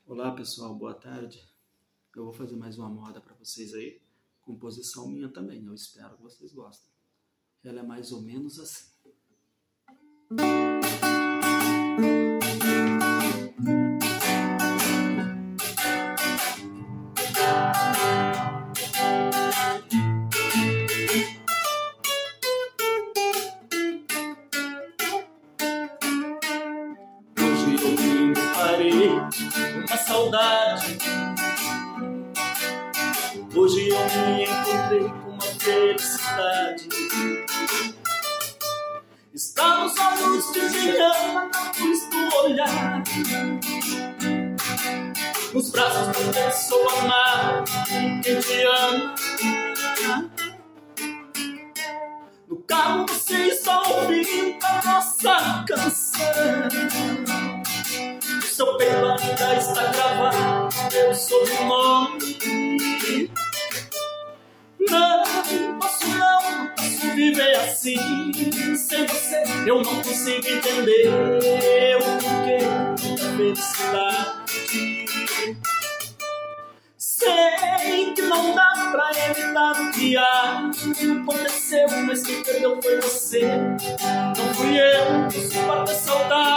Olá pessoal, boa tarde. Eu vou fazer mais uma moda para vocês aí, composição minha também, eu espero que vocês gostem. Ela é mais ou menos assim. Hoje eu me parei uma saudade. Hoje eu me encontrei com uma felicidade. Está nos olhos de Diana, na luz do olhar, nos braços de uma pessoa amada, quem te ama. No carro você está ouvindo a nossa canção. O seu peito ainda está gravado meu sobrenome. Não posso viver assim. Sem você eu não consigo entender o porquê da felicidade. Sei que não dá pra evitar o que aconteceu, mas quem perdeu foi você. Não fui eu, não suporto a saudade.